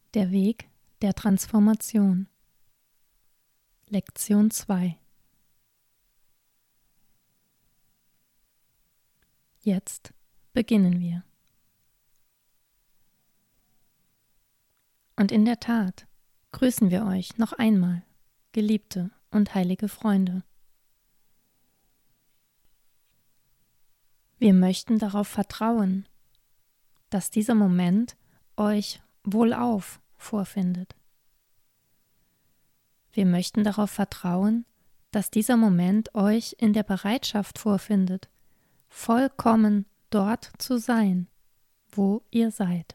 Der Weg der Transformation. Lektion 2. Jetzt beginnen wir. Und in der Tat grüßen wir euch noch einmal, geliebte und heilige Freunde. Wir möchten darauf vertrauen, dass dieser Moment euch wohlauf vorfindet. Wir möchten darauf vertrauen, dass dieser Moment euch in der Bereitschaft vorfindet, vollkommen dort zu sein, wo ihr seid.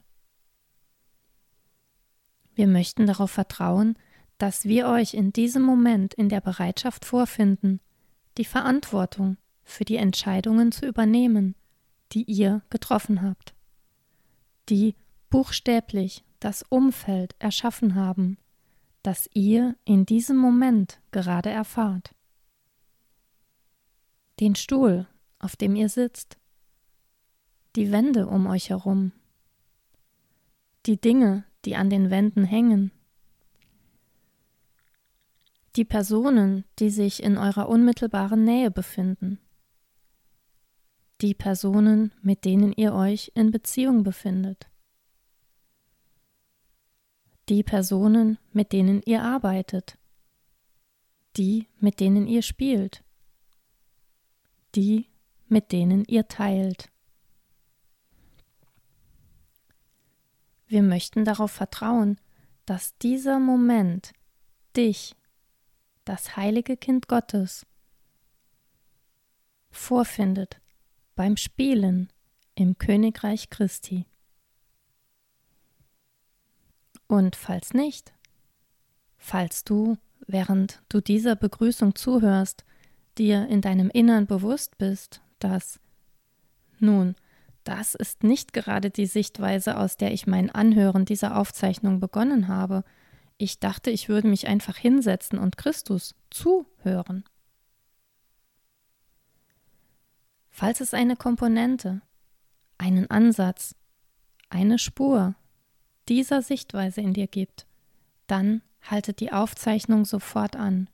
Wir möchten darauf vertrauen, dass wir euch in diesem Moment in der Bereitschaft vorfinden, die Verantwortung für die Entscheidungen zu übernehmen, die ihr getroffen habt, die buchstäblich das Umfeld erschaffen haben, das ihr in diesem Moment gerade erfahrt. Den Stuhl, auf dem ihr sitzt, die Wände um euch herum, die Dinge, die an den Wänden hängen, die Personen, die sich in eurer unmittelbaren Nähe befinden, die Personen, mit denen ihr euch in Beziehung befindet, die Personen, mit denen ihr arbeitet, die, mit denen ihr spielt, die, mit denen ihr teilt. Wir möchten darauf vertrauen, dass dieser Moment dich, das heilige Kind Gottes, vorfindet beim Spielen im Königreich Christi. Und falls nicht, falls du, während du dieser Begrüßung zuhörst, dir in deinem Innern bewusst bist, dass, nun, das ist nicht gerade die Sichtweise, aus der ich mein Anhören dieser Aufzeichnung begonnen habe. Ich dachte, ich würde mich einfach hinsetzen und Christus zuhören. Falls es eine Komponente, einen Ansatz, eine Spur dieser Sichtweise in dir gibt, dann halte die Aufzeichnung sofort an.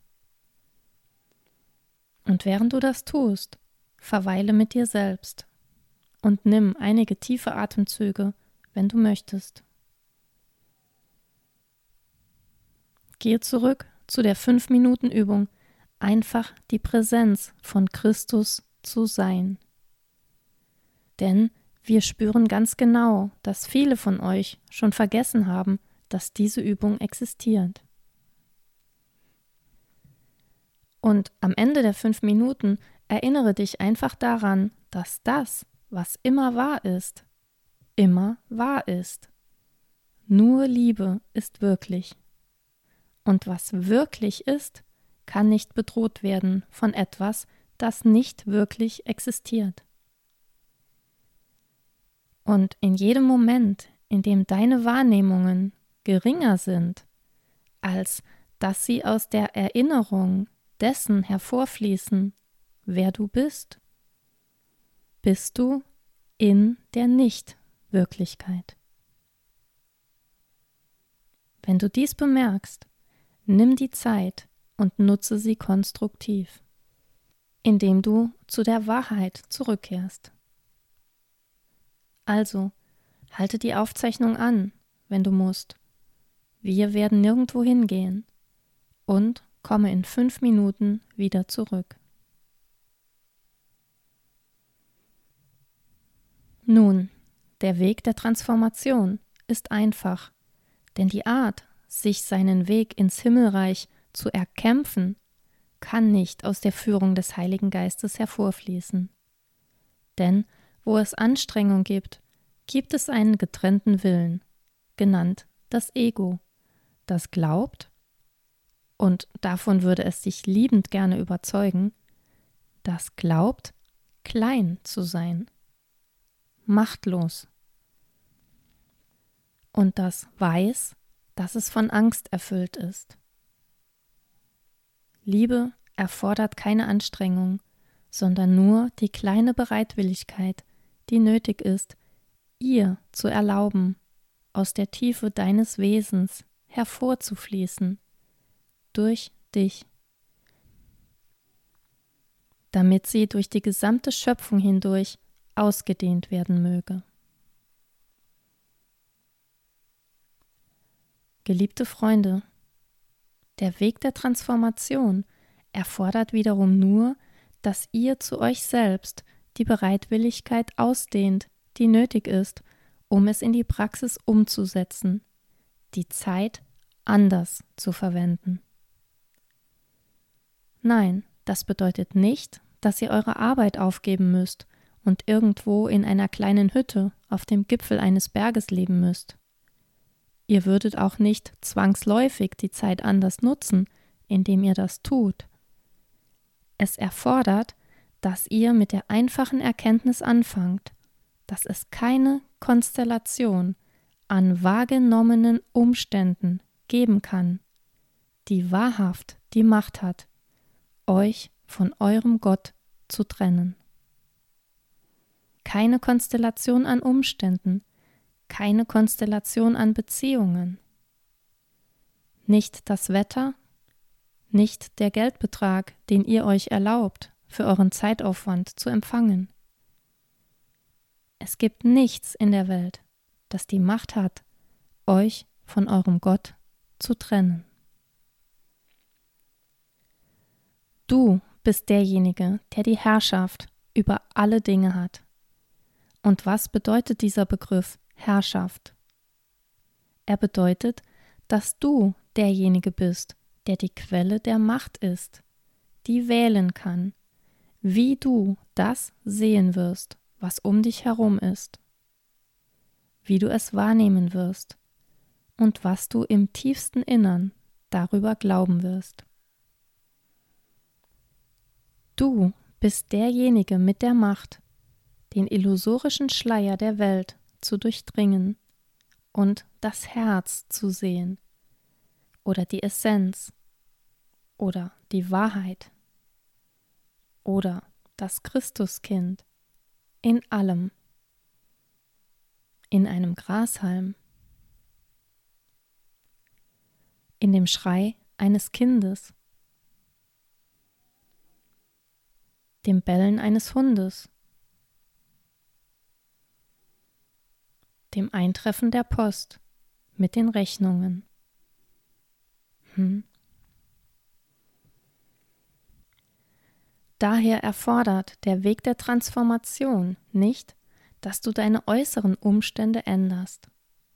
Und während du das tust, verweile mit dir selbst und nimm einige tiefe Atemzüge, wenn du möchtest. Gehe zurück zu der 5-Minuten-Übung, einfach die Präsenz von Christus zu sein. Denn wir spüren ganz genau, dass viele von euch schon vergessen haben, dass diese Übung existiert. Und am Ende der 5 Minuten erinnere dich einfach daran, dass das, was immer wahr ist. Nur Liebe ist wirklich. Und was wirklich ist, kann nicht bedroht werden von etwas, das nicht wirklich existiert. Und in jedem Moment, in dem deine Wahrnehmungen geringer sind, als dass sie aus der Erinnerung dessen hervorfließen, wer du bist, bist du in der Nicht-Wirklichkeit. Wenn du dies bemerkst, nimm die Zeit und nutze sie konstruktiv, indem du zu der Wahrheit zurückkehrst. Also, halte die Aufzeichnung an, wenn du musst. Wir werden nirgendwo hingehen und komme in 5 Minuten wieder zurück. Nun, der Weg der Transformation ist einfach, denn die Art, sich seinen Weg ins Himmelreich zu erkämpfen, kann nicht aus der Führung des Heiligen Geistes hervorfließen. Denn wo es Anstrengung gibt, gibt es einen getrennten Willen, genannt das Ego, das glaubt, und davon würde es sich liebend gerne überzeugen, das glaubt, klein zu sein, machtlos. Und das weiß, dass es von Angst erfüllt ist. Liebe erfordert keine Anstrengung, sondern nur die kleine Bereitwilligkeit, die nötig ist, ihr zu erlauben, aus der Tiefe deines Wesens hervorzufließen, durch dich, damit sie durch die gesamte Schöpfung hindurch ausgedehnt werden möge. Geliebte Freunde, der Weg der Transformation erfordert wiederum nur, dass ihr zu euch selbst die Bereitwilligkeit ausdehnt, die nötig ist, um es in die Praxis umzusetzen, die Zeit anders zu verwenden. Nein, das bedeutet nicht, dass ihr eure Arbeit aufgeben müsst und irgendwo in einer kleinen Hütte auf dem Gipfel eines Berges leben müsst. Ihr würdet auch nicht zwangsläufig die Zeit anders nutzen, indem ihr das tut. Es erfordert, dass ihr mit der einfachen Erkenntnis anfangt, dass es keine Konstellation an wahrgenommenen Umständen geben kann, die wahrhaft die Macht hat, euch von eurem Gott zu trennen. Keine Konstellation an Umständen, keine Konstellation an Beziehungen. Nicht das Wetter, nicht der Geldbetrag, den ihr euch erlaubt, für euren Zeitaufwand zu empfangen. Es gibt nichts in der Welt, das die Macht hat, euch von eurem Gott zu trennen. Du bist derjenige, der die Herrschaft über alle Dinge hat. Und was bedeutet dieser Begriff Herrschaft? Er bedeutet, dass du derjenige bist, der die Quelle der Macht ist, die wählen kann, wie du das sehen wirst, was um dich herum ist, wie du es wahrnehmen wirst und was du im tiefsten Innern darüber glauben wirst. Du bist derjenige mit der Macht, den illusorischen Schleier der Welt zu durchdringen und das Herz zu sehen oder die Essenz oder die Wahrheit oder das Christuskind in allem, in einem Grashalm, in dem Schrei eines Kindes, dem Bellen eines Hundes, dem Eintreffen der Post mit den Rechnungen. Daher erfordert der Weg der Transformation nicht, dass du deine äußeren Umstände änderst.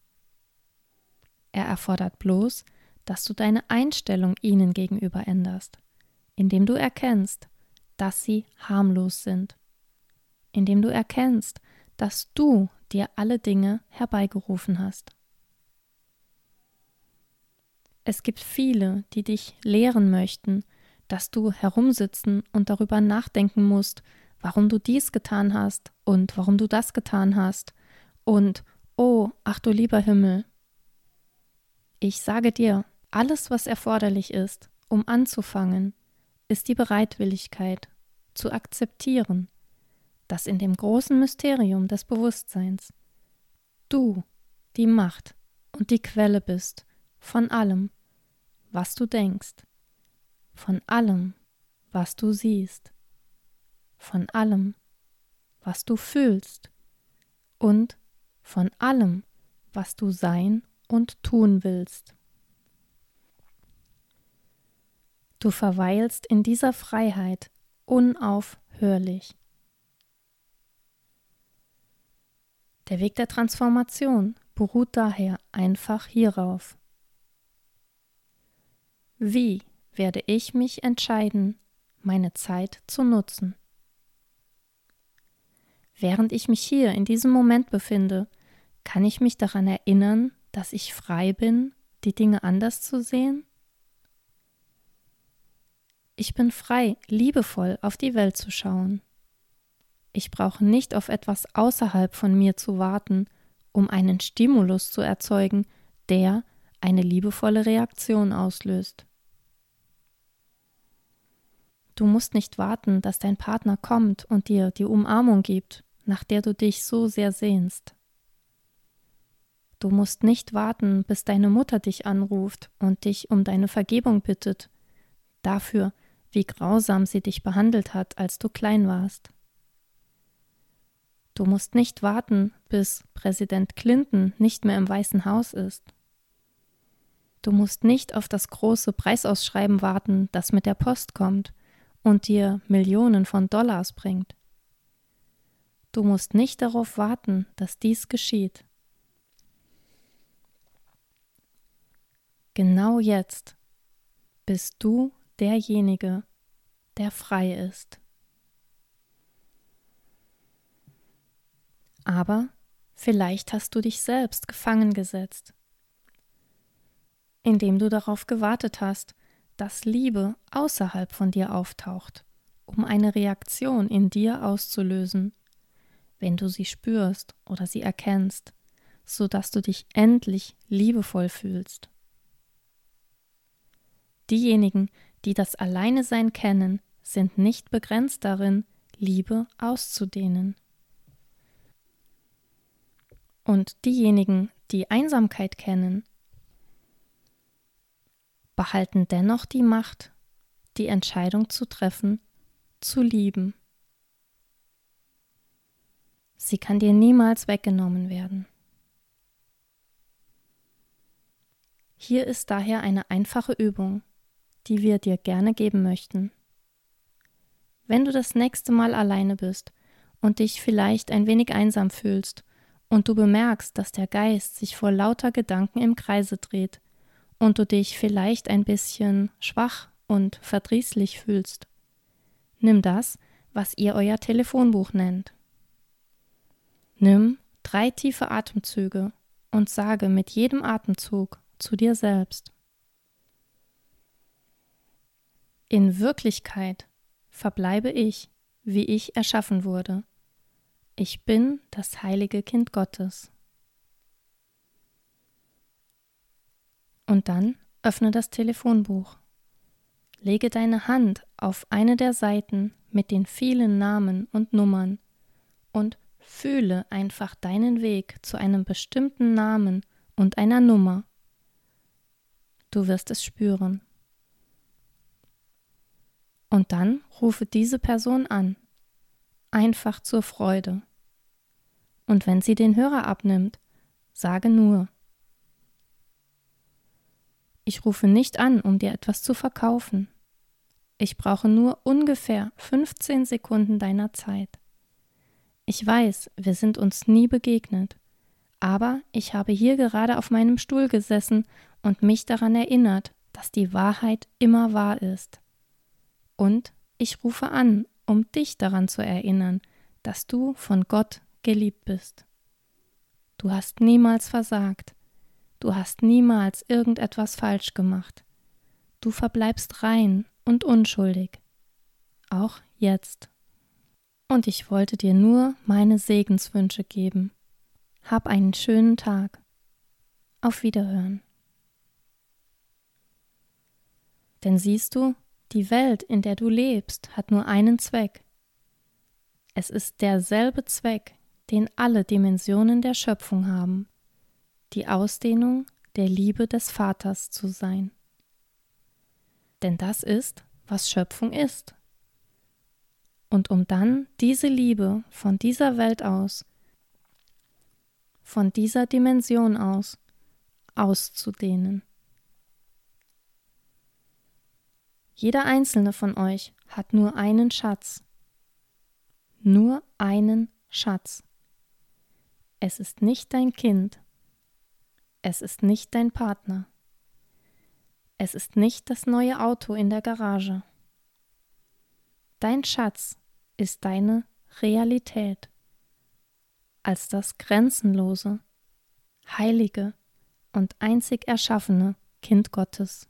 Er erfordert bloß, dass du deine Einstellung ihnen gegenüber änderst, indem du erkennst, dass sie harmlos sind, indem du erkennst, dass du dir alle Dinge herbeigerufen hast. Es gibt viele, die dich lehren möchten, dass du herumsitzen und darüber nachdenken musst, warum du dies getan hast und warum du das getan hast und, oh, ach du lieber Himmel. Ich sage dir, alles, was erforderlich ist, um anzufangen, ist die Bereitwilligkeit, zu akzeptieren, dass in dem großen Mysterium des Bewusstseins du die Macht und die Quelle bist von allem, was du denkst, von allem, was du siehst, von allem, was du fühlst und von allem, was du sein und tun willst. Du verweilst in dieser Freiheit unaufhörlich. Der Weg der Transformation beruht daher einfach hierauf. Wie werde ich mich entscheiden, meine Zeit zu nutzen? Während ich mich hier in diesem Moment befinde, kann ich mich daran erinnern, dass ich frei bin, die Dinge anders zu sehen? Ich bin frei, liebevoll auf die Welt zu schauen. Ich brauche nicht auf etwas außerhalb von mir zu warten, um einen Stimulus zu erzeugen, der eine liebevolle Reaktion auslöst. Du musst nicht warten, dass dein Partner kommt und dir die Umarmung gibt, nach der du dich so sehr sehnst. Du musst nicht warten, bis deine Mutter dich anruft und dich um deine Vergebung bittet, dafür, wie grausam sie dich behandelt hat, als du klein warst. Du musst nicht warten, bis Präsident Clinton nicht mehr im Weißen Haus ist. Du musst nicht auf das große Preisausschreiben warten, das mit der Post kommt und dir Millionen von Dollars bringt. Du musst nicht darauf warten, dass dies geschieht. Genau jetzt bist du derjenige, der frei ist. Aber vielleicht hast du dich selbst gefangen gesetzt, indem du darauf gewartet hast, dass Liebe außerhalb von dir auftaucht, um eine Reaktion in dir auszulösen, wenn du sie spürst oder sie erkennst, sodass du dich endlich liebevoll fühlst. Diejenigen, die das Alleinesein kennen, sind nicht begrenzt darin, Liebe auszudehnen. Und diejenigen, die Einsamkeit kennen, behalten dennoch die Macht, die Entscheidung zu treffen, zu lieben. Sie kann dir niemals weggenommen werden. Hier ist daher eine einfache Übung, die wir dir gerne geben möchten. Wenn du das nächste Mal alleine bist und dich vielleicht ein wenig einsam fühlst und du bemerkst, dass der Geist sich vor lauter Gedanken im Kreise dreht und du dich vielleicht ein bisschen schwach und verdrießlich fühlst, nimm das, was ihr euer Telefonbuch nennt. Nimm 3 tiefe Atemzüge und sage mit jedem Atemzug zu dir selbst: In Wirklichkeit verbleibe ich, wie ich erschaffen wurde. Ich bin das heilige Kind Gottes. Und dann öffne das Telefonbuch. Lege deine Hand auf eine der Seiten mit den vielen Namen und Nummern und fühle einfach deinen Weg zu einem bestimmten Namen und einer Nummer. Du wirst es spüren. Und dann rufe diese Person an, einfach zur Freude. Und wenn sie den Hörer abnimmt, sage nur: Ich rufe nicht an, um dir etwas zu verkaufen. Ich brauche nur ungefähr 15 Sekunden deiner Zeit. Ich weiß, wir sind uns nie begegnet, aber ich habe hier gerade auf meinem Stuhl gesessen und mich daran erinnert, dass die Wahrheit immer wahr ist. Und ich rufe an, um dich daran zu erinnern, dass du von Gott geliebt bist. Du hast niemals versagt. Du hast niemals irgendetwas falsch gemacht. Du verbleibst rein und unschuldig. Auch jetzt. Und ich wollte dir nur meine Segenswünsche geben. Hab einen schönen Tag. Auf Wiederhören. Denn siehst du, die Welt, in der du lebst, hat nur einen Zweck. Es ist derselbe Zweck, den alle Dimensionen der Schöpfung haben: die Ausdehnung der Liebe des Vaters zu sein. Denn das ist, was Schöpfung ist. Und um dann diese Liebe von dieser Welt aus, von dieser Dimension aus, auszudehnen. Jeder einzelne von euch hat nur einen Schatz. Nur einen Schatz. Es ist nicht dein Kind. Es ist nicht dein Partner. Es ist nicht das neue Auto in der Garage. Dein Schatz ist deine Realität als das grenzenlose, heilige und einzig erschaffene Kind Gottes.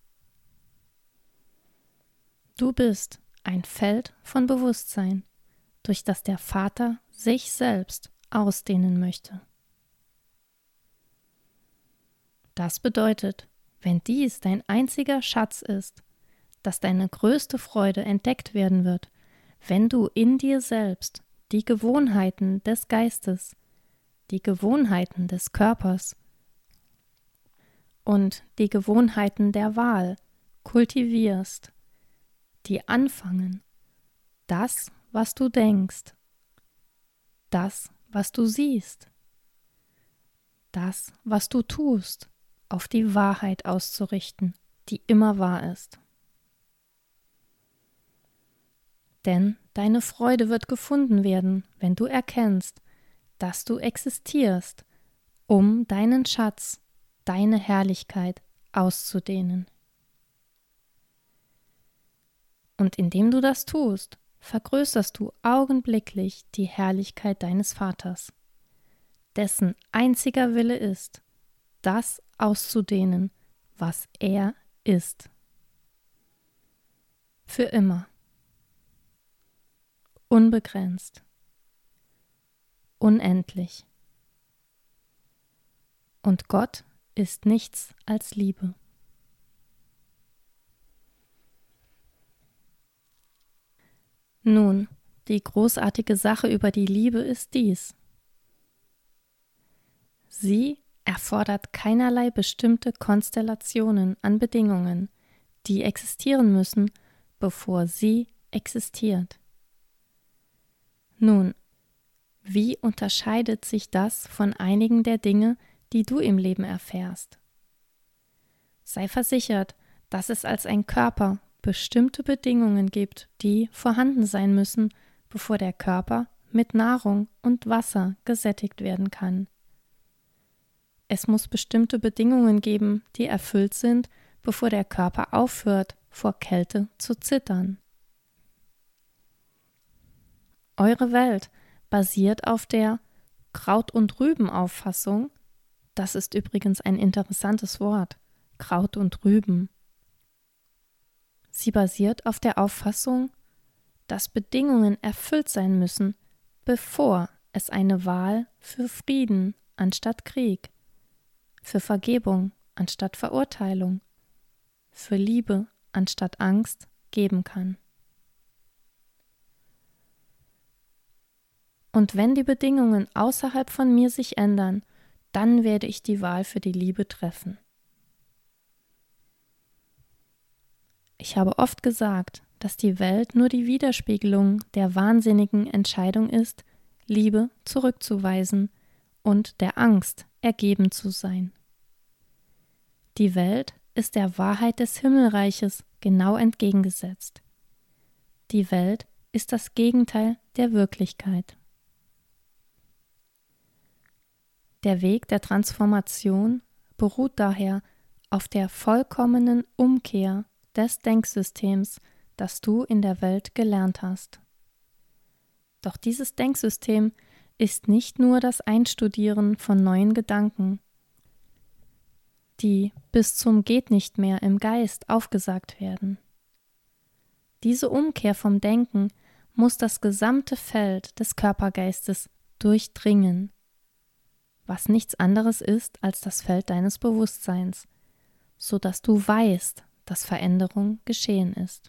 Du bist ein Feld von Bewusstsein, durch das der Vater sich selbst ausdehnen möchte. Das bedeutet, wenn dies dein einziger Schatz ist, dass deine größte Freude entdeckt werden wird, wenn du in dir selbst die Gewohnheiten des Geistes, die Gewohnheiten des Körpers und die Gewohnheiten der Wahl kultivierst, die anfangen, das, was du denkst, das, was du siehst, das, was du tust, auf die Wahrheit auszurichten, die immer wahr ist. Denn deine Freude wird gefunden werden, wenn du erkennst, dass du existierst, um deinen Schatz, deine Herrlichkeit auszudehnen. Und indem du das tust, vergrößerst du augenblicklich die Herrlichkeit deines Vaters, dessen einziger Wille ist, das auszudehnen, was er ist. Für immer. Unbegrenzt. Unendlich. Und Gott ist nichts als Liebe. Nun, die großartige Sache über die Liebe ist dies: Sie erfordert keinerlei bestimmte Konstellationen an Bedingungen, die existieren müssen, bevor sie existiert. Nun, wie unterscheidet sich das von einigen der Dinge, die du im Leben erfährst? Sei versichert, dass es als ein Körper bestimmte Bedingungen gibt, die vorhanden sein müssen, bevor der Körper mit Nahrung und Wasser gesättigt werden kann. Es muss bestimmte Bedingungen geben, die erfüllt sind, bevor der Körper aufhört, vor Kälte zu zittern. Eure Welt basiert auf der Kraut- und Rüben-Auffassung. Das ist übrigens ein interessantes Wort, Kraut und Rüben. Sie basiert auf der Auffassung, dass Bedingungen erfüllt sein müssen, bevor es eine Wahl für Frieden anstatt Krieg, für Vergebung anstatt Verurteilung, für Liebe anstatt Angst geben kann. Und wenn die Bedingungen außerhalb von mir sich ändern, dann werde ich die Wahl für die Liebe treffen. Ich habe oft gesagt, dass die Welt nur die Widerspiegelung der wahnsinnigen Entscheidung ist, Liebe zurückzuweisen und der Angst ergeben zu sein. Die Welt ist der Wahrheit des Himmelreiches genau entgegengesetzt. Die Welt ist das Gegenteil der Wirklichkeit. Der Weg der Transformation beruht daher auf der vollkommenen Umkehr des Denksystems, das du in der Welt gelernt hast. Doch dieses Denksystem ist nicht nur das Einstudieren von neuen Gedanken, die bis zum Geht-nicht-mehr im Geist aufgesagt werden. Diese Umkehr vom Denken muss das gesamte Feld des Körpergeistes durchdringen, was nichts anderes ist als das Feld deines Bewusstseins, so dass du weißt, dass Veränderung geschehen ist.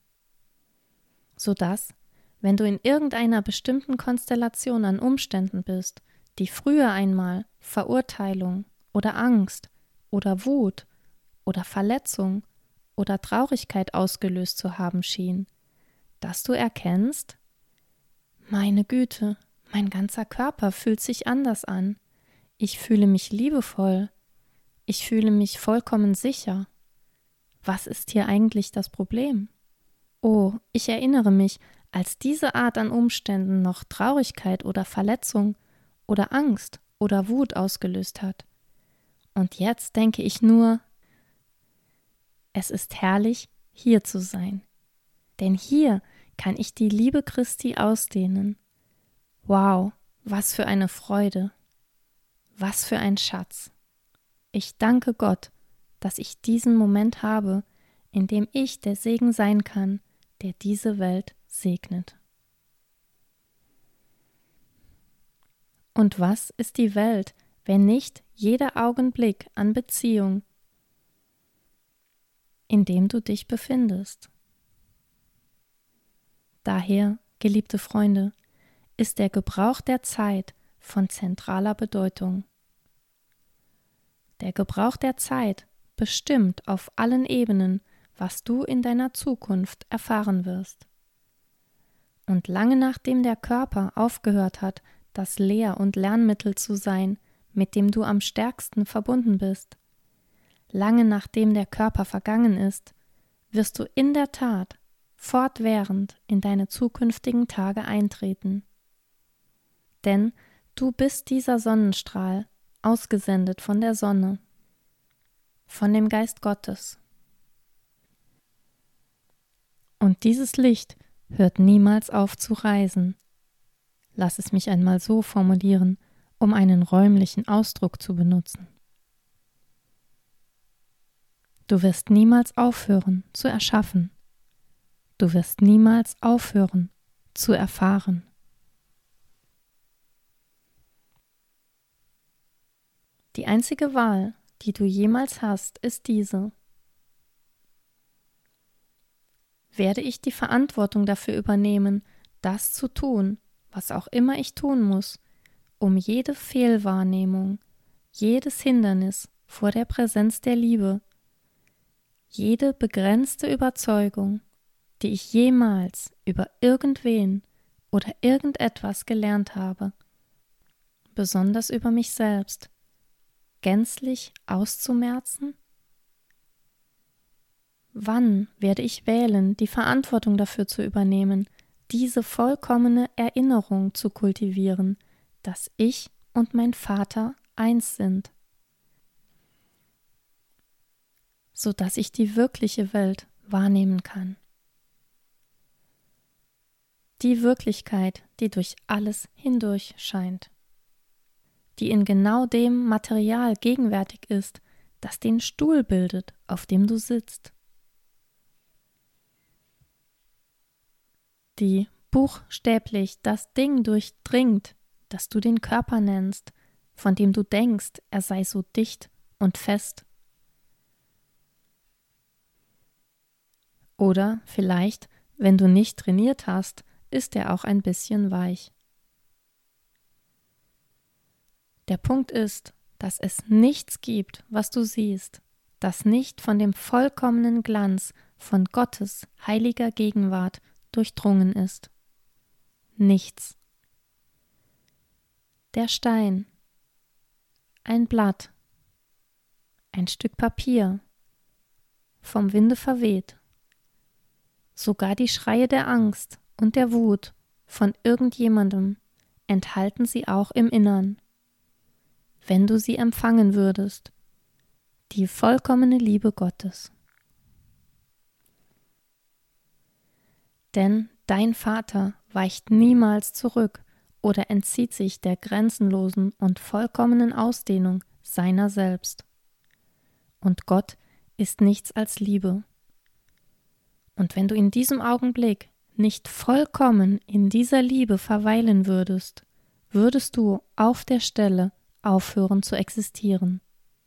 Sodass, wenn du in irgendeiner bestimmten Konstellation an Umständen bist, die früher einmal Verurteilung oder Angst oder Wut oder Verletzung oder Traurigkeit ausgelöst zu haben schien, dass du erkennst: Meine Güte, mein ganzer Körper fühlt sich anders an. Ich fühle mich liebevoll. Ich fühle mich vollkommen sicher. Was ist hier eigentlich das Problem? Oh, ich erinnere mich, als diese Art an Umständen noch Traurigkeit oder Verletzung oder Angst oder Wut ausgelöst hat. Und jetzt denke ich nur, es ist herrlich, hier zu sein. Denn hier kann ich die Liebe Christi ausdehnen. Wow, was für eine Freude. Was für ein Schatz. Ich danke Gott, dass ich diesen Moment habe, in dem ich der Segen sein kann, der diese Welt segnet. Und was ist die Welt, wenn nicht jeder Augenblick an Beziehung, in dem du dich befindest? Daher, geliebte Freunde, ist der Gebrauch der Zeit von zentraler Bedeutung. Der Gebrauch der Zeit bestimmt auf allen Ebenen, was du in deiner Zukunft erfahren wirst. Und lange nachdem der Körper aufgehört hat, das Lehr- und Lernmittel zu sein, mit dem du am stärksten verbunden bist, lange nachdem der Körper vergangen ist, wirst du in der Tat fortwährend in deine zukünftigen Tage eintreten. Denn du bist dieser Sonnenstrahl, ausgesendet von der Sonne, von dem Geist Gottes. Und dieses Licht hört niemals auf zu reisen. Lass es mich einmal so formulieren, um einen räumlichen Ausdruck zu benutzen. Du wirst niemals aufhören zu erschaffen. Du wirst niemals aufhören zu erfahren. Die einzige Wahl, die du jemals hast, ist diese. Werde ich die Verantwortung dafür übernehmen, das zu tun, was auch immer ich tun muss, um jede Fehlwahrnehmung, jedes Hindernis vor der Präsenz der Liebe, jede begrenzte Überzeugung, die ich jemals über irgendwen oder irgendetwas gelernt habe, besonders über mich selbst, gänzlich auszumerzen? Wann werde ich wählen, die Verantwortung dafür zu übernehmen, diese vollkommene Erinnerung zu kultivieren, dass ich und mein Vater eins sind, sodass ich die wirkliche Welt wahrnehmen kann? Die Wirklichkeit, die durch alles hindurch scheint, die in genau dem Material gegenwärtig ist, das den Stuhl bildet, auf dem du sitzt. Die buchstäblich das Ding durchdringt, das du den Körper nennst, von dem du denkst, er sei so dicht und fest. Oder vielleicht, wenn du nicht trainiert hast, ist er auch ein bisschen weich. Der Punkt ist, dass es nichts gibt, was du siehst, das nicht von dem vollkommenen Glanz von Gottes heiliger Gegenwart durchdrungen ist. Nichts. Der Stein, ein Blatt, ein Stück Papier, vom Winde verweht, sogar die Schreie der Angst und der Wut von irgendjemandem enthalten sie auch im Innern, wenn du sie empfangen würdest, die vollkommene Liebe Gottes. Denn dein Vater weicht niemals zurück oder entzieht sich der grenzenlosen und vollkommenen Ausdehnung seiner selbst. Und Gott ist nichts als Liebe. Und wenn du in diesem Augenblick nicht vollkommen in dieser Liebe verweilen würdest, würdest du auf der Stelle aufhören zu existieren.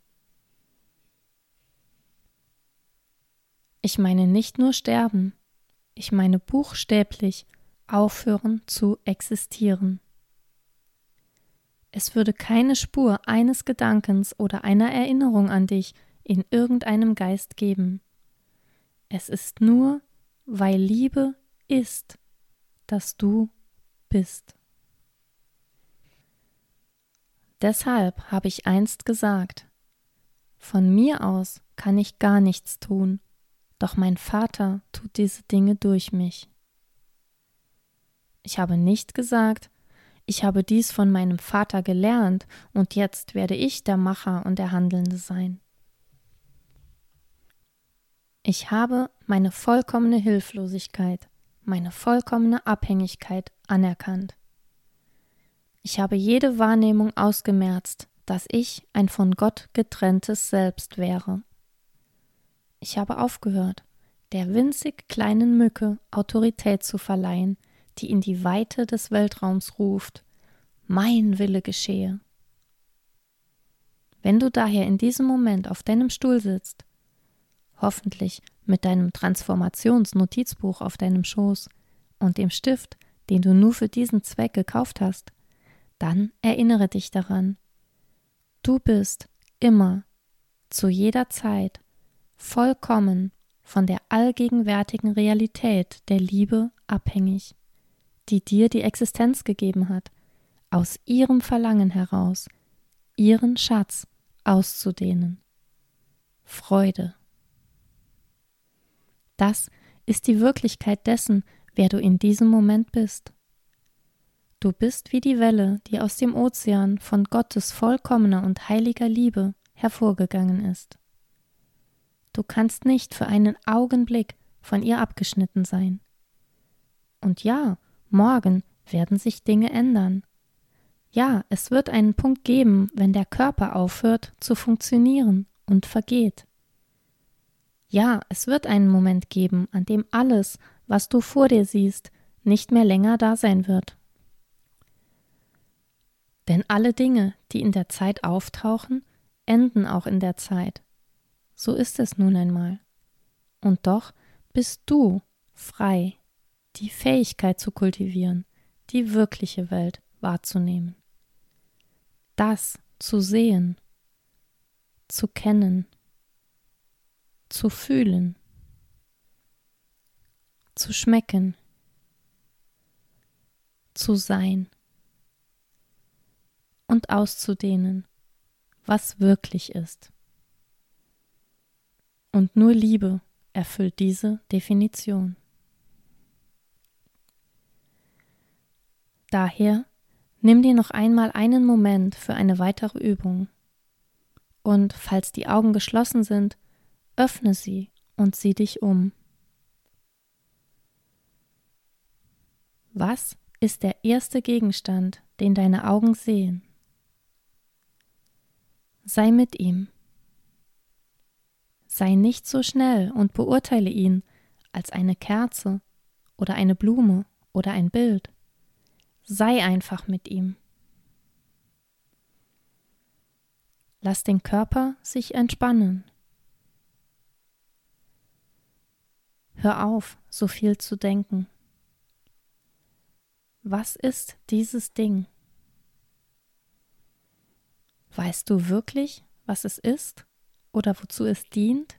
Ich meine nicht nur sterben, ich meine buchstäblich aufhören zu existieren. Es würde keine Spur eines Gedankens oder einer Erinnerung an dich in irgendeinem Geist geben. Es ist nur, weil Liebe ist, dass du bist. Deshalb habe ich einst gesagt, von mir aus kann ich gar nichts tun, doch mein Vater tut diese Dinge durch mich. Ich habe nicht gesagt, ich habe dies von meinem Vater gelernt und jetzt werde ich der Macher und der Handelnde sein. Ich habe meine vollkommene Hilflosigkeit, meine vollkommene Abhängigkeit anerkannt. Ich habe jede Wahrnehmung ausgemerzt, dass ich ein von Gott getrenntes Selbst wäre. Ich habe aufgehört, der winzig kleinen Mücke Autorität zu verleihen, die in die Weite des Weltraums ruft, mein Wille geschehe. Wenn du daher in diesem Moment auf deinem Stuhl sitzt, hoffentlich mit deinem Transformationsnotizbuch auf deinem Schoß und dem Stift, den du nur für diesen Zweck gekauft hast, dann erinnere dich daran. Du bist immer zu jeder Zeit, vollkommen von der allgegenwärtigen Realität der Liebe abhängig, die dir die Existenz gegeben hat, aus ihrem Verlangen heraus, ihren Schatz auszudehnen. Freude. Das ist die Wirklichkeit dessen, wer du in diesem Moment bist. Du bist wie die Welle, die aus dem Ozean von Gottes vollkommener und heiliger Liebe hervorgegangen ist. Du kannst nicht für einen Augenblick von ihr abgeschnitten sein. Und ja, morgen werden sich Dinge ändern. Ja, es wird einen Punkt geben, wenn der Körper aufhört zu funktionieren und vergeht. Ja, es wird einen Moment geben, an dem alles, was du vor dir siehst, nicht mehr länger da sein wird. Denn alle Dinge, die in der Zeit auftauchen, enden auch in der Zeit. So ist es nun einmal. Und doch bist du frei, die Fähigkeit zu kultivieren, die wirkliche Welt wahrzunehmen. Das zu sehen, zu kennen, zu fühlen, zu schmecken, zu sein und auszudehnen, was wirklich ist. Und nur Liebe erfüllt diese Definition. Daher nimm dir noch einmal einen Moment für eine weitere Übung. Und falls die Augen geschlossen sind, öffne sie und sieh dich um. Was ist der erste Gegenstand, den deine Augen sehen? Sei mit ihm. Sei nicht so schnell und beurteile ihn als eine Kerze oder eine Blume oder ein Bild. Sei einfach mit ihm. Lass den Körper sich entspannen. Hör auf, so viel zu denken. Was ist dieses Ding? Weißt du wirklich, was es ist oder wozu es dient?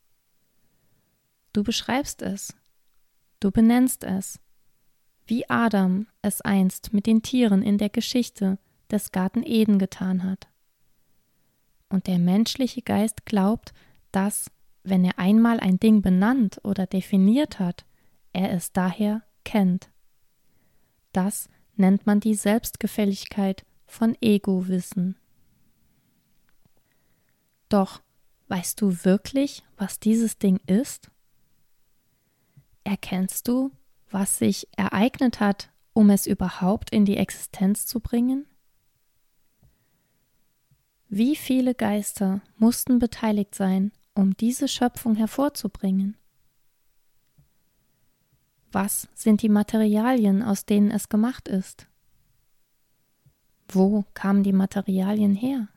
Du beschreibst es, du benennst es, wie Adam es einst mit den Tieren in der Geschichte des Garten Eden getan hat. Und der menschliche Geist glaubt, dass, wenn er einmal ein Ding benannt oder definiert hat, er es daher kennt. Das nennt man die Selbstgefälligkeit von Ego-Wissen. Doch, weißt du wirklich, was dieses Ding ist? Erkennst du, was sich ereignet hat, um es überhaupt in die Existenz zu bringen? Wie viele Geister mussten beteiligt sein, um diese Schöpfung hervorzubringen? Was sind die Materialien, aus denen es gemacht ist? Wo kamen die Materialien her?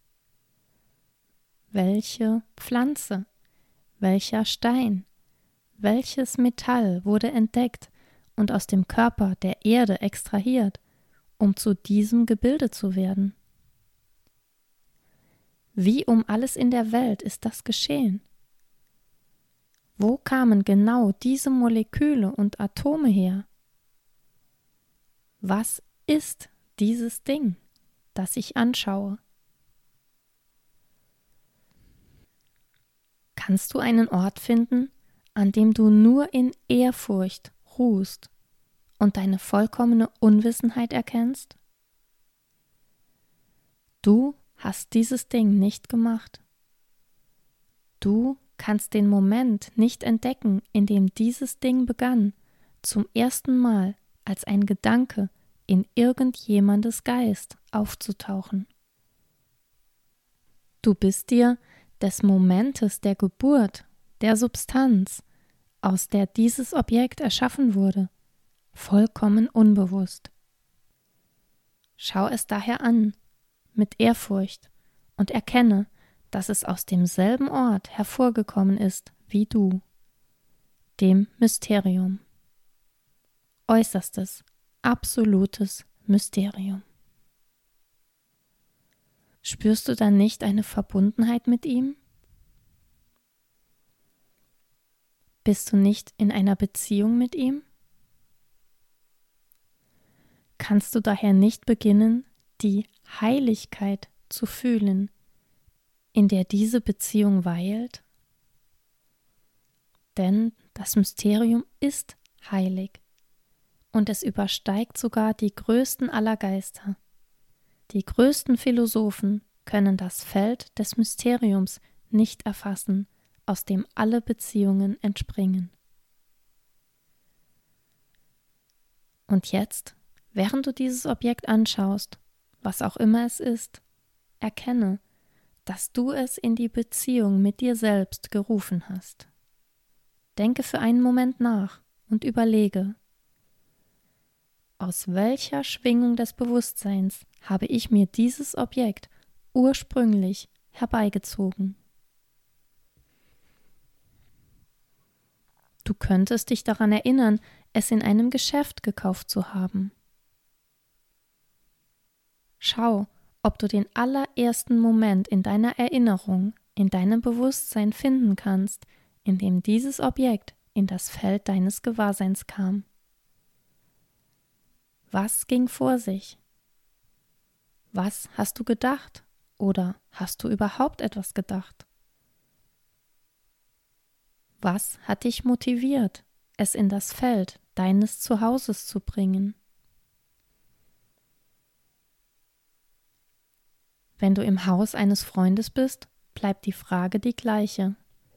Welche Pflanze, welcher Stein, welches Metall wurde entdeckt und aus dem Körper der Erde extrahiert, um zu diesem Gebilde zu werden? Wie um alles in der Welt ist das geschehen? Wo kamen genau diese Moleküle und Atome her? Was ist dieses Ding, das ich anschaue? Kannst du einen Ort finden, an dem du nur in Ehrfurcht ruhst und deine vollkommene Unwissenheit erkennst? Du hast dieses Ding nicht gemacht. Du kannst den Moment nicht entdecken, in dem dieses Ding begann, zum ersten Mal als ein Gedanke in irgendjemandes Geist aufzutauchen. Du bist dir des Momentes der Geburt, der Substanz, aus der dieses Objekt erschaffen wurde, vollkommen unbewusst. Schau es daher an, mit Ehrfurcht, und erkenne, dass es aus demselben Ort hervorgekommen ist wie du, dem Mysterium. Äußerstes, absolutes Mysterium. Spürst du dann nicht eine Verbundenheit mit ihm? Bist du nicht in einer Beziehung mit ihm? Kannst du daher nicht beginnen, die Heiligkeit zu fühlen, in der diese Beziehung weilt? Denn das Mysterium ist heilig und es übersteigt sogar die größten aller Geister. Die größten Philosophen können das Feld des Mysteriums nicht erfassen, aus dem alle Beziehungen entspringen. Und jetzt, während du dieses Objekt anschaust, was auch immer es ist, erkenne, dass du es in die Beziehung mit dir selbst gerufen hast. Denke für einen Moment nach und überlege, aus welcher Schwingung des Bewusstseins habe ich mir dieses Objekt ursprünglich herbeigezogen? Du könntest dich daran erinnern, es in einem Geschäft gekauft zu haben. Schau, ob du den allerersten Moment in deiner Erinnerung, in deinem Bewusstsein finden kannst, in dem dieses Objekt in das Feld deines Gewahrseins kam. Was ging vor sich? Was hast du gedacht? Oder hast du überhaupt etwas gedacht? Was hat dich motiviert, es in das Feld deines Zuhauses zu bringen? Wenn du im Haus eines Freundes bist, bleibt die Frage die gleiche.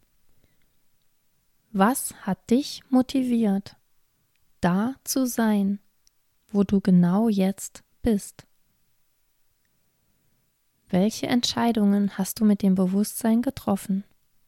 Was hat dich motiviert, da zu sein, wo du genau jetzt bist? Welche Entscheidungen hast du mit dem Bewusstsein getroffen?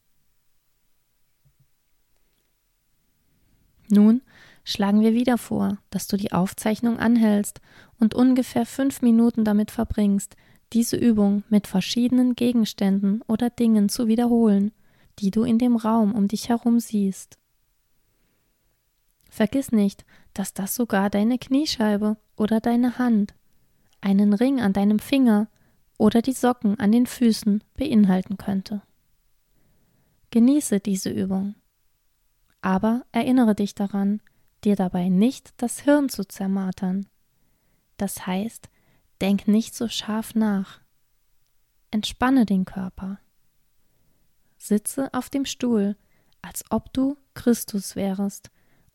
Nun schlagen wir wieder vor, dass du die Aufzeichnung anhältst und ungefähr 5 Minuten damit verbringst, diese Übung mit verschiedenen Gegenständen oder Dingen zu wiederholen, die du in dem Raum um dich herum siehst. Vergiss nicht, dass das sogar deine Kniescheibe oder deine Hand, einen Ring an deinem Finger oder die Socken an den Füßen beinhalten könnte. Genieße diese Übung. Aber erinnere dich daran, dir dabei nicht das Hirn zu zermartern. Das heißt, denk nicht so scharf nach. Entspanne den Körper. Sitze auf dem Stuhl, als ob du Christus wärest.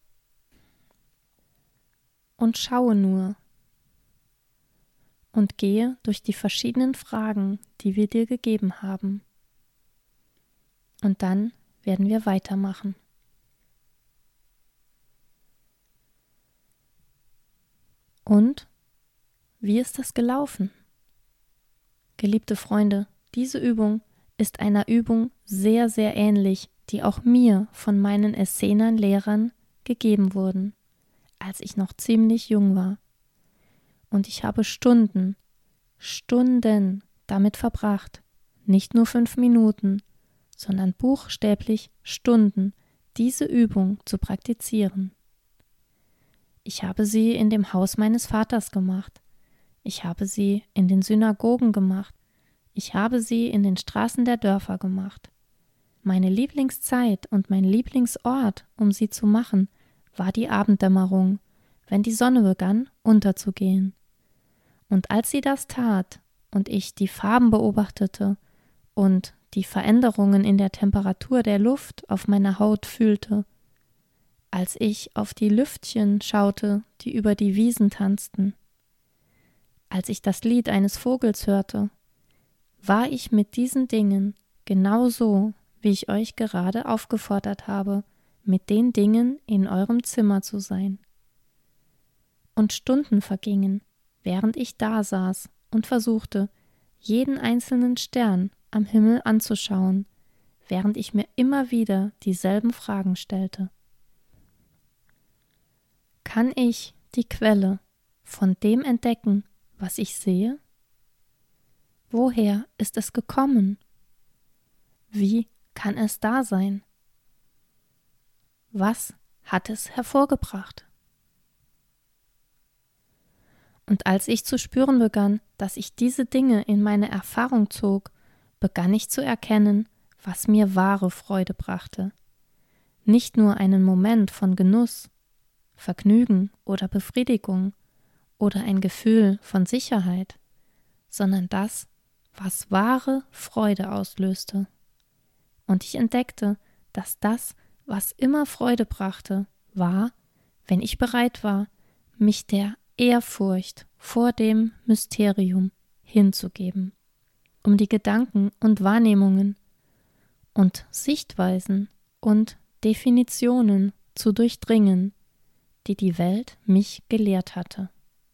Und schaue nur. Und gehe durch die verschiedenen Fragen, die wir dir gegeben haben. Und dann werden wir weitermachen. Und wie ist das gelaufen? Geliebte Freunde, diese Übung ist einer Übung sehr, sehr ähnlich, die auch mir von meinen Essener-Lehrern gegeben wurden, als ich noch ziemlich jung war. Und ich habe Stunden damit verbracht, nicht nur 5 Minuten, sondern buchstäblich Stunden, diese Übung zu praktizieren. Ich habe sie in dem Haus meines Vaters gemacht. Ich habe sie in den Synagogen gemacht. Ich habe sie in den Straßen der Dörfer gemacht. Meine Lieblingszeit und mein Lieblingsort, um sie zu machen, war die Abenddämmerung, wenn die Sonne begann, unterzugehen. Und als sie das tat und ich die Farben beobachtete und die Veränderungen in der Temperatur der Luft auf meiner Haut fühlte, als ich auf die Lüftchen schaute, die über die Wiesen tanzten, als ich das Lied eines Vogels hörte, war ich mit diesen Dingen genauso, wie ich euch gerade aufgefordert habe, mit den Dingen in eurem Zimmer zu sein. Und Stunden vergingen, während ich da saß und versuchte, jeden einzelnen Stern am Himmel anzuschauen, während ich mir immer wieder dieselben Fragen stellte. Kann ich die Quelle von dem entdecken, was ich sehe? Woher ist es gekommen? Wie kann es da sein? Was hat es hervorgebracht? Und als ich zu spüren begann, dass ich diese Dinge in meine Erfahrung zog, begann ich zu erkennen, was mir wahre Freude brachte, nicht nur einen Moment von Genuss, Vergnügen oder Befriedigung oder ein Gefühl von Sicherheit, sondern das, was wahre Freude auslöste. Und ich entdeckte, dass das, was immer Freude brachte, war, wenn ich bereit war, mich der Ehrfurcht vor dem Mysterium hinzugeben, um die Gedanken und Wahrnehmungen und Sichtweisen und Definitionen zu durchdringen, die die Welt mich gelehrt hatte.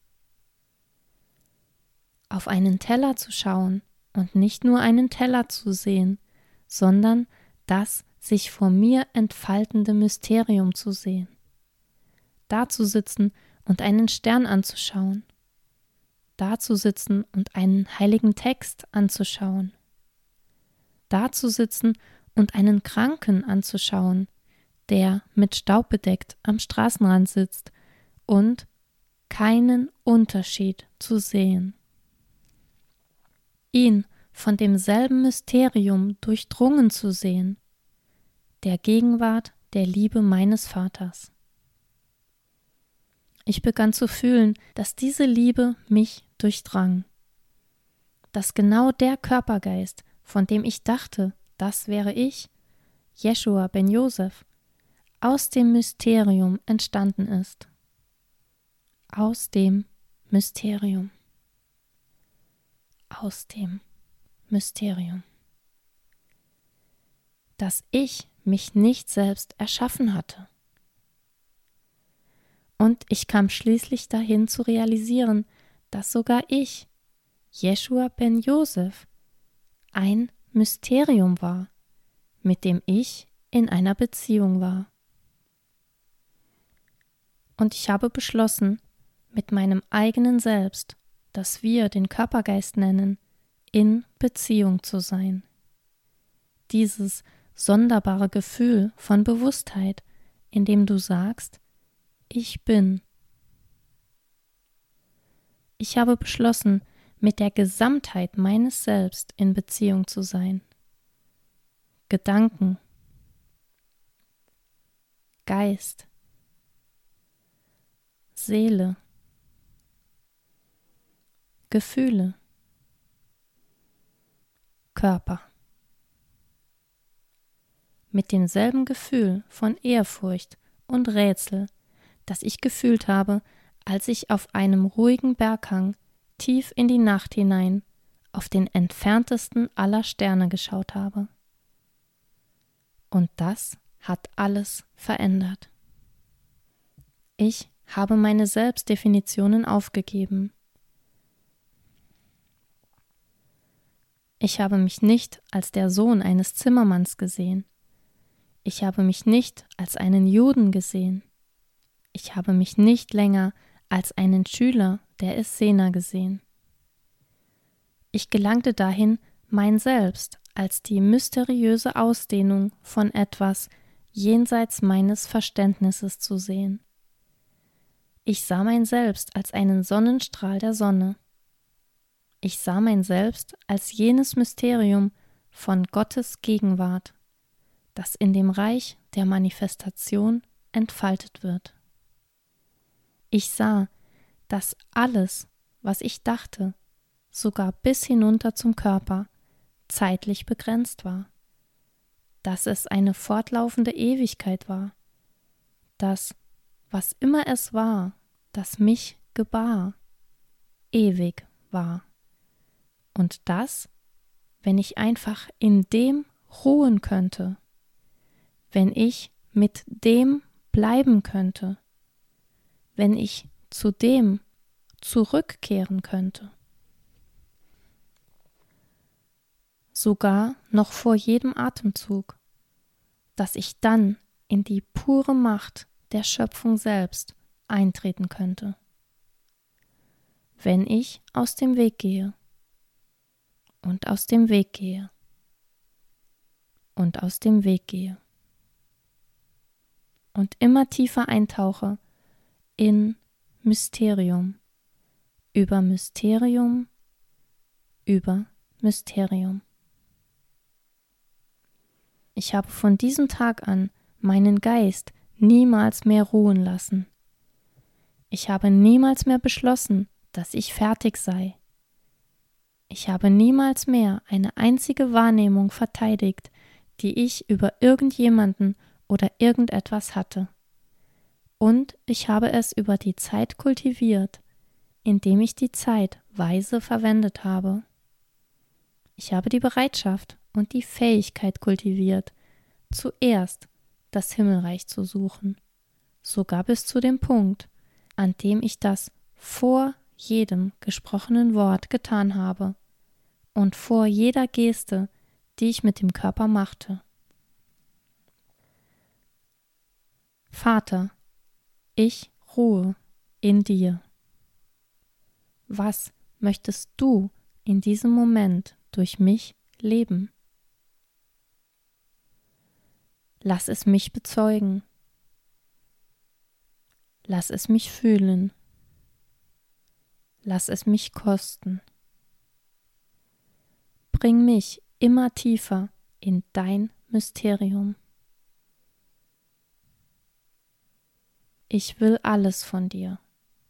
Auf einen Teller zu schauen und nicht nur einen Teller zu sehen, sondern das sich vor mir entfaltende Mysterium zu sehen. Da zu sitzen und einen Stern anzuschauen. Da zu sitzen und einen heiligen Text anzuschauen. Da zu sitzen und einen Kranken anzuschauen, der mit Staub bedeckt am Straßenrand sitzt und keinen Unterschied zu sehen. Ihn von demselben Mysterium durchdrungen zu sehen, der Gegenwart der Liebe meines Vaters. Ich begann zu fühlen, dass diese Liebe mich durchdrang, dass genau der Körpergeist, von dem ich dachte, das wäre ich, Jeschua ben Josef, aus dem Mysterium entstanden ist. Aus dem Mysterium. Aus dem Mysterium. Dass ich mich nicht selbst erschaffen hatte. Und ich kam schließlich dahin zu realisieren, dass sogar ich, Jeschua ben Josef, ein Mysterium war, mit dem ich in einer Beziehung war. Und ich habe beschlossen, mit meinem eigenen Selbst, das wir den Körpergeist nennen, in Beziehung zu sein. Dieses sonderbare Gefühl von Bewusstheit, in dem du sagst, ich bin. Ich habe beschlossen, mit der Gesamtheit meines Selbst in Beziehung zu sein. Gedanken, Geist, Seele, Gefühle, Körper. Mit demselben Gefühl von Ehrfurcht und Rätsel, das ich gefühlt habe, als ich auf einem ruhigen Berghang tief in die Nacht hinein auf den entferntesten aller Sterne geschaut habe. Und das hat alles verändert. Ich habe meine Selbstdefinitionen aufgegeben. Ich habe mich nicht als der Sohn eines Zimmermanns gesehen. Ich habe mich nicht als einen Juden gesehen. Ich habe mich nicht länger als einen Schüler der Essener gesehen. Ich gelangte dahin, mein Selbst als die mysteriöse Ausdehnung von etwas jenseits meines Verständnisses zu sehen. Ich sah mein Selbst als einen Sonnenstrahl der Sonne. Ich sah mein Selbst als jenes Mysterium von Gottes Gegenwart, das in dem Reich der Manifestation entfaltet wird. Ich sah, dass alles, was ich dachte, sogar bis hinunter zum Körper, zeitlich begrenzt war, dass es eine fortlaufende Ewigkeit war, dass, was immer es war, das mich gebar, ewig war. Und das, wenn ich einfach in dem ruhen könnte, wenn ich mit dem bleiben könnte, wenn ich zu dem zurückkehren könnte. Sogar noch vor jedem Atemzug, dass ich dann in die pure Macht der Schöpfung selbst eintreten könnte. Wenn ich aus dem Weg gehe und aus dem Weg gehe und aus dem Weg gehe und immer tiefer eintauche in Mysterium, über Mysterium, über Mysterium. Ich habe von diesem Tag an meinen Geist niemals mehr ruhen lassen. Ich habe niemals mehr beschlossen, dass ich fertig sei. Ich habe niemals mehr eine einzige Wahrnehmung verteidigt, die ich über irgendjemanden oder irgendetwas hatte. Und ich habe es über die Zeit kultiviert, indem ich die Zeit weise verwendet habe. Ich habe die Bereitschaft und die Fähigkeit kultiviert, zuerst das Himmelreich zu suchen, sogar bis zu dem Punkt, an dem ich das vor jedem gesprochenen Wort getan habe und vor jeder Geste, die ich mit dem Körper machte. Vater, ich ruhe in dir. Was möchtest du in diesem Moment durch mich leben? Lass es mich bezeugen. Lass es mich fühlen. Lass es mich kosten. Bring mich immer tiefer in dein Mysterium. Ich will alles von dir.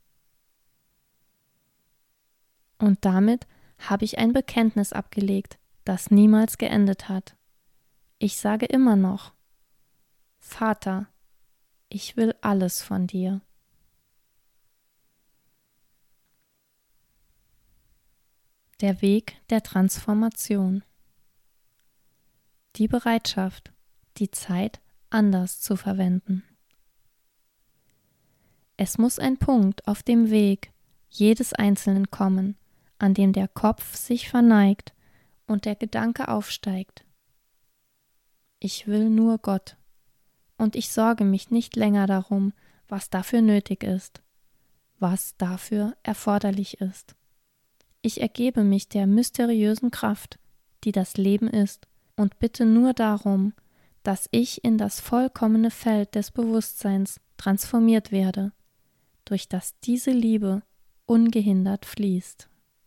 Und damit habe ich ein Bekenntnis abgelegt, das niemals geendet hat. Ich sage immer noch: Vater, ich will alles von dir. Der Weg der Transformation. Die Bereitschaft, die Zeit anders zu verwenden. Es muss ein Punkt auf dem Weg jedes Einzelnen kommen, an dem der Kopf sich verneigt und der Gedanke aufsteigt: Ich will nur Gott, und ich sorge mich nicht länger darum, was dafür nötig ist, was dafür erforderlich ist. Ich ergebe mich der mysteriösen Kraft, die das Leben ist, und bitte nur darum, dass ich in das vollkommene Feld des Bewusstseins transformiert werde, durch das diese Liebe ungehindert fließt.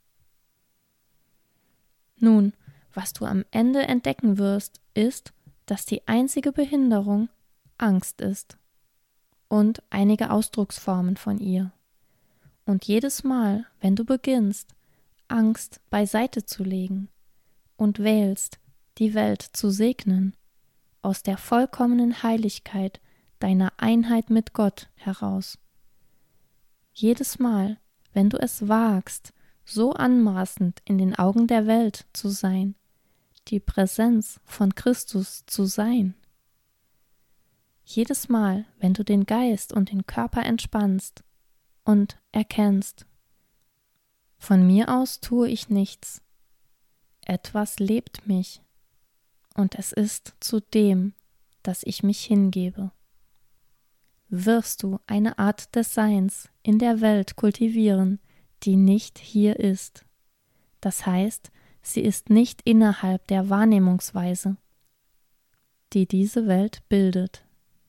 Nun, was du am Ende entdecken wirst, ist, dass die einzige Behinderung Angst ist und einige Ausdrucksformen von ihr. Und jedes Mal, wenn du beginnst, Angst beiseite zu legen und wählst, die Welt zu segnen, aus der vollkommenen Heiligkeit deiner Einheit mit Gott heraus. Jedes Mal, wenn du es wagst, so anmaßend in den Augen der Welt zu sein, die Präsenz von Christus zu sein. Jedes Mal, wenn du den Geist und den Körper entspannst und erkennst: Von mir aus tue ich nichts. Etwas lebt mich, und es ist zu dem, dass ich mich hingebe. Wirst du eine Art des Seins in der Welt kultivieren, die nicht hier ist. Das heißt, sie ist nicht innerhalb der Wahrnehmungsweise, die diese Welt bildet.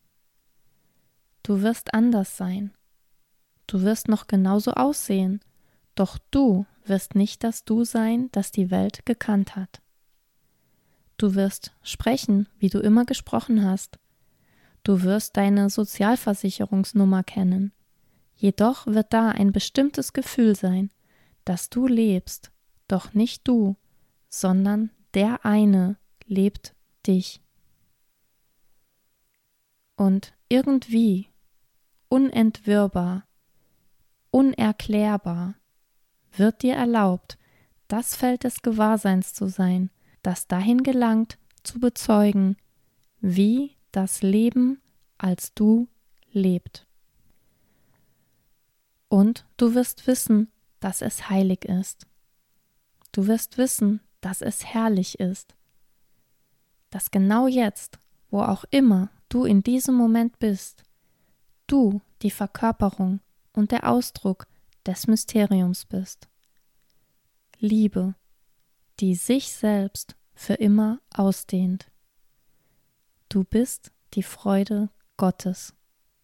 Du wirst anders sein. Du wirst noch genauso aussehen, doch du wirst nicht das Du sein, das die Welt gekannt hat. Du wirst sprechen, wie du immer gesprochen hast. Du wirst deine Sozialversicherungsnummer kennen. Jedoch wird da ein bestimmtes Gefühl sein, dass du lebst, doch nicht du, sondern der eine lebt dich. Und irgendwie, unentwirrbar, unerklärbar, wird dir erlaubt, das Feld des Gewahrseins zu sein, das dahin gelangt, zu bezeugen, wie das Leben als du lebt. Und du wirst wissen, dass es heilig ist. Du wirst wissen, dass es herrlich ist. Dass genau jetzt, wo auch immer du in diesem Moment bist, du die Verkörperung und der Ausdruck des Mysteriums bist. Liebe, die sich selbst für immer ausdehnt. Du bist die Freude Gottes.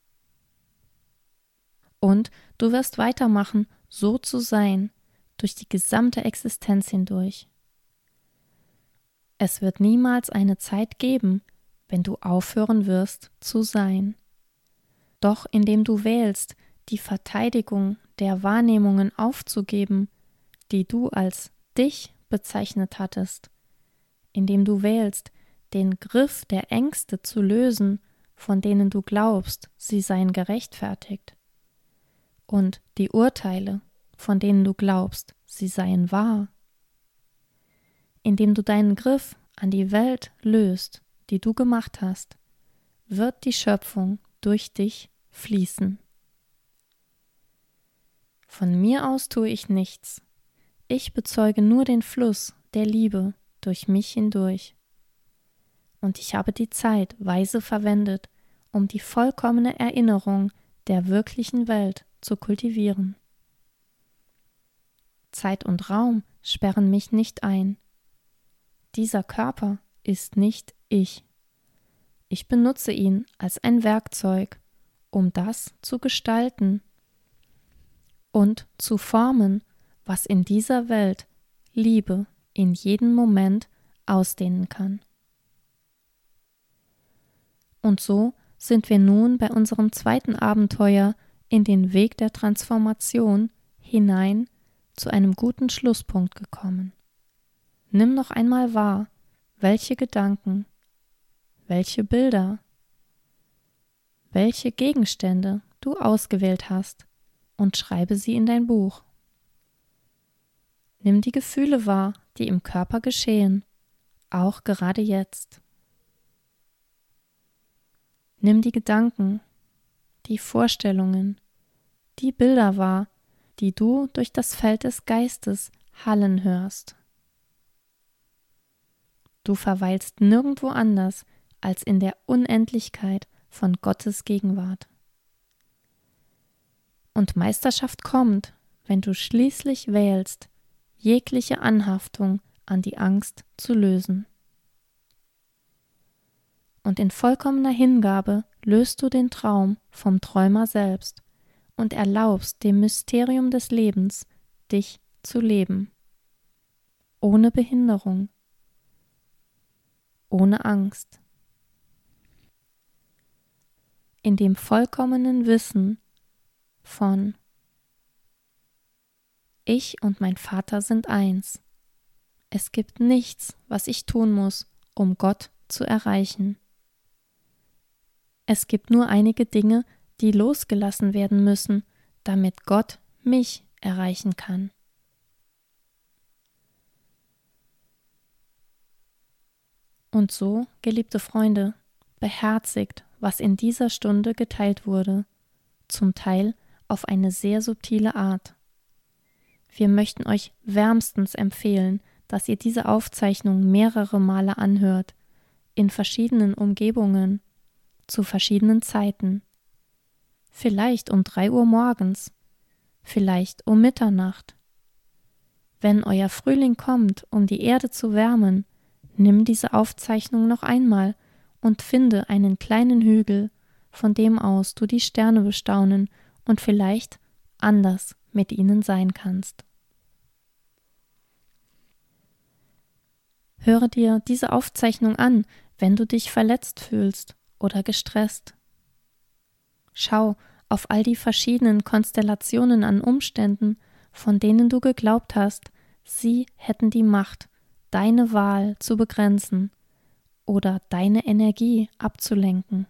Und du wirst weitermachen, so zu sein, durch die gesamte Existenz hindurch. Es wird niemals eine Zeit geben, wenn du aufhören wirst zu sein. Doch indem du wählst, die Verteidigung der Wahrnehmungen aufzugeben, die du als dich bezeichnet hattest, indem du wählst, den Griff der Ängste zu lösen, von denen du glaubst, sie seien gerechtfertigt, und die Urteile, von denen du glaubst, sie seien wahr, indem du deinen Griff an die Welt löst, die du gemacht hast, wird die Schöpfung durch dich fließen. Von mir aus tue ich nichts. Ich bezeuge nur den Fluss der Liebe durch mich hindurch. Und ich habe die Zeit weise verwendet, um die vollkommene Erinnerung der wirklichen Welt zu kultivieren. Zeit und Raum sperren mich nicht ein. Dieser Körper ist nicht ich. Ich benutze ihn als ein Werkzeug, um das zu gestalten und zu formen, was in dieser Welt Liebe in jedem Moment ausdehnen kann. Und so sind wir nun bei unserem zweiten Abenteuer in den Weg der Transformation hinein zu einem guten Schlusspunkt gekommen. Nimm noch einmal wahr, welche Gedanken, welche Bilder, welche Gegenstände du ausgewählt hast und schreibe sie in dein Buch. Nimm die Gefühle wahr, die im Körper geschehen, auch gerade jetzt. Nimm die Gedanken, die Vorstellungen, die Bilder wahr, die du durch das Feld des Geistes hallen hörst. Du verweilst nirgendwo anders als in der Unendlichkeit von Gottes Gegenwart. Und Meisterschaft kommt, wenn du schließlich wählst, jegliche Anhaftung an die Angst zu lösen. Und in vollkommener Hingabe löst du den Traum vom Träumer selbst und erlaubst dem Mysterium des Lebens, dich zu leben. Ohne Behinderung, ohne Angst. In dem vollkommenen Wissen von Ich und mein Vater sind eins. Es gibt nichts, was ich tun muss, um Gott zu erreichen. Es gibt nur einige Dinge, die losgelassen werden müssen, damit Gott mich erreichen kann. Und so, geliebte Freunde, beherzigt, was in dieser Stunde geteilt wurde, zum Teil auf eine sehr subtile Art. Wir möchten euch wärmstens empfehlen, dass ihr diese Aufzeichnung mehrere Male anhört, in verschiedenen Umgebungen, zu verschiedenen Zeiten. Vielleicht um 3 Uhr morgens, vielleicht um Mitternacht. Wenn euer Frühling kommt, um die Erde zu wärmen, nimm diese Aufzeichnung noch einmal und finde einen kleinen Hügel, von dem aus du die Sterne bestaunen und vielleicht anders mit ihnen sein kannst. Höre dir diese Aufzeichnung an, wenn du dich verletzt fühlst oder gestresst. Schau auf all die verschiedenen Konstellationen an Umständen, von denen du geglaubt hast, sie hätten die Macht, deine Wahl zu begrenzen oder deine Energie abzulenken.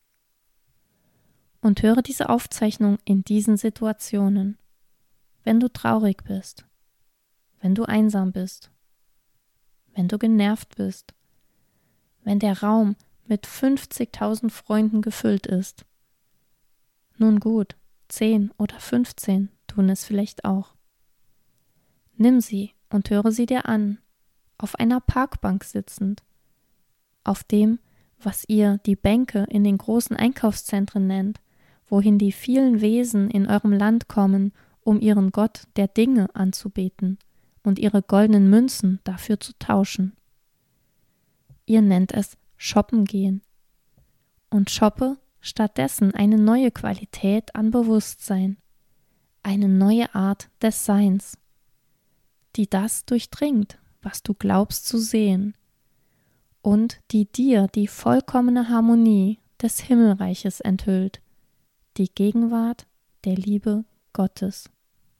Und höre diese Aufzeichnung in diesen Situationen, wenn du traurig bist, wenn du einsam bist, wenn du genervt bist, wenn der Raum mit 50.000 Freunden gefüllt ist. Nun gut, 10 oder 15 tun es vielleicht auch. Nimm sie und höre sie dir an, auf einer Parkbank sitzend, auf dem, was ihr die Bänke in den großen Einkaufszentren nennt, wohin die vielen Wesen in eurem Land kommen, um ihren Gott der Dinge anzubeten und ihre goldenen Münzen dafür zu tauschen. Ihr nennt es Shoppen gehen. Und shoppe stattdessen eine neue Qualität an Bewusstsein, eine neue Art des Seins, die das durchdringt, was du glaubst zu sehen, und die dir die vollkommene Harmonie des Himmelreiches enthüllt, die Gegenwart der Liebe Gottes.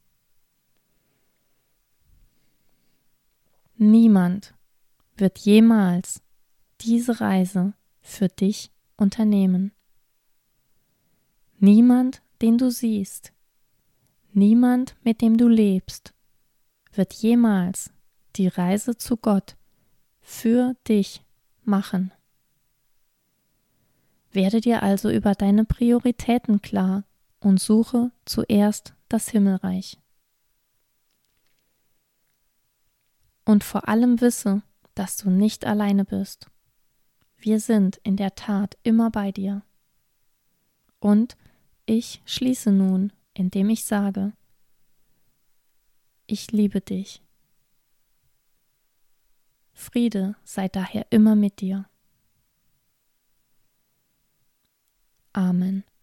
Niemand wird jemals diese Reise für dich unternehmen. Niemand, den du siehst, niemand, mit dem du lebst, wird jemals die Reise zu Gott für dich machen. Werde dir also über deine Prioritäten klar und suche zuerst das Himmelreich. Und vor allem wisse, dass du nicht alleine bist. Wir sind in der Tat immer bei dir. Und ich schließe nun, indem ich sage: Ich liebe dich. Friede sei daher immer mit dir. Amen.